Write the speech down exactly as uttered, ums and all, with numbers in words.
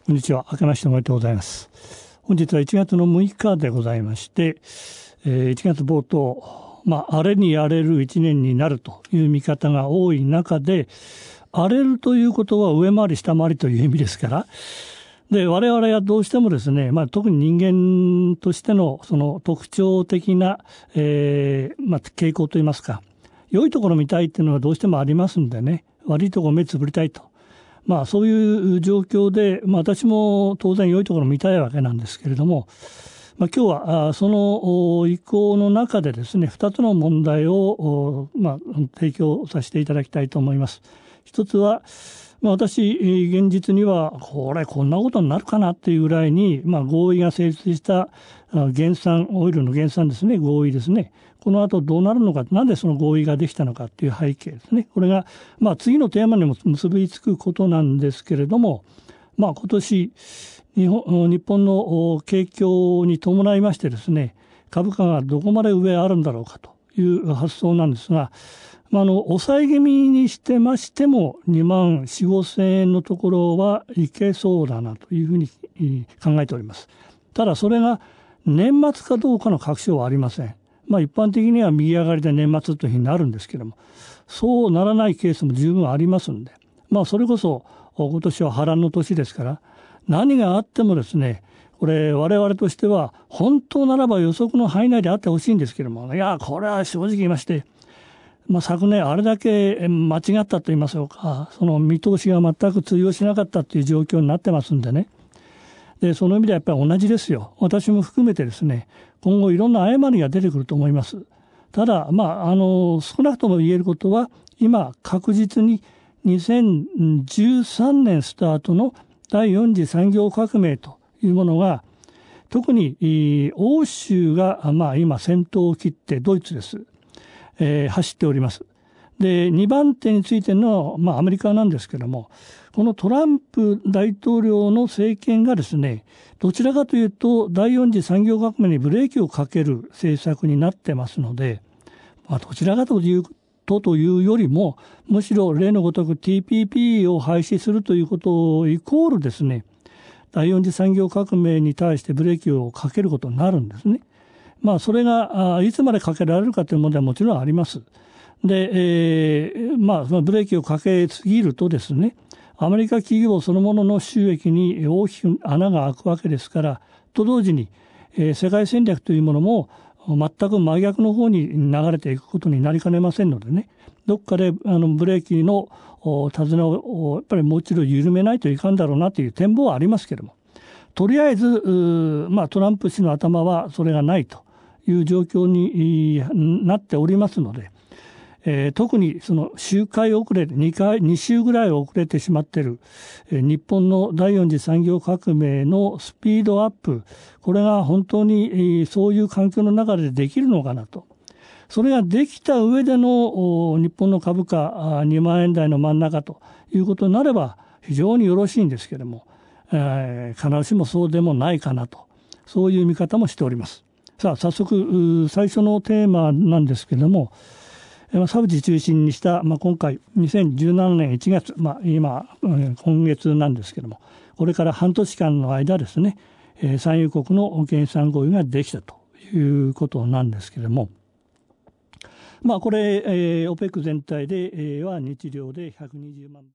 こんにちは。明けましておめでとうございます。本日はいちがつのむいかでございまして、えー、いちがつ冒頭、まあ、荒れに荒れるいちねんになるという見方が多い中で、荒れるということは上回り下回りという意味ですから、で、我々はどうしてもですね、まあ、特に人間としてのその特徴的な、えー、まあ、傾向といいますか、良いところ見たいっていうのはどうしてもありますんでね、悪いところ目つぶりたいと。まあそういう状況で、まあ私も当然良いところを見たいわけなんですけれども、まあ今日はその意向の中でですね、二つの問題を、まあ提供させていただきたいと思います。一つは、まあ私、現実にはこれこんなことになるかなっていうぐらいに、まあ合意が成立した減産、オイルの減産ですね、合意ですね。この後どうなるのか、なんでその合意ができたのかっていう背景ですね。これが、まあ次のテーマにも結びつくことなんですけれども、まあ今年、日本、日本の景況に伴いましてですね、株価がどこまで上あるんだろうかという発想なんですが、まあ、あの、抑え気味にしてましてもにまんよん、ごせんえんのところはいけそうだなというふうに考えております。ただそれが年末かどうかの確証はありません。まあ一般的には右上がりで年末というふうになるんですけれども、そうならないケースも十分ありますんで、まあそれこそ今年は波乱の年ですから、何があってもですね、これ我々としては本当ならば予測の範囲内であってほしいんですけれども、いや、これは正直言いまして、まあ、昨年あれだけ間違ったと言いましょうか、その見通しが全く通用しなかったという状況になってますんでね。で、その意味ではやっぱり同じですよ。私も含めてですね、今後いろんな誤りが出てくると思います。ただ、まあ、あの、少なくとも言えることは、今確実ににせんじゅうさんねんスタートの第よん次産業革命というものが、特に欧州が、まあ、今先頭を切ってドイツです。えー、走っております。で、にばん手についての、まあアメリカなんですけども、このトランプ大統領の政権がですね、どちらかというと第よん次産業革命にブレーキをかける政策になってますので、まあどちらかというとというよりも、むしろ例のごとく ティーピーピー を廃止するということをイコールですね、第よん次産業革命に対してブレーキをかけることになるんですね。まあそれがいつまでかけられるかという問題はもちろんあります。で、えー、まあそのブレーキをかけすぎるとですね、アメリカ企業そのものの収益に大きく穴が開くわけですから、と同時に、えー、世界戦略というものも全く真逆の方に流れていくことになりかねませんのでね、どっかであのブレーキの手綱をやっぱりもう一度緩めないといかんだろうなという展望はありますけれども、とりあえず、まあトランプ氏の頭はそれがないという状況になっておりますので、えー、特にその周回遅れでにかい、に週ぐらい遅れてしまっている、えー、日本の第よん次産業革命のスピードアップ、これが本当に、えー、そういう環境の中でできるのかなと。それができた上での日本の株価にまんえん台の真ん中ということになれば非常によろしいんですけれども、えー、必ずしもそうでもないかなと、そういう見方もしております。さあ早速最初のテーマなんですけれども、サウジ中心にした、まあ、今回にせんじゅうななねんいちがつ、まあ、今今月なんですけれども、これから半年間の間ですね、産油国の減産合意ができたということなんですけれども、まあこれ、えー、オペック 全体で、えー、は日量でひゃくにじゅうまん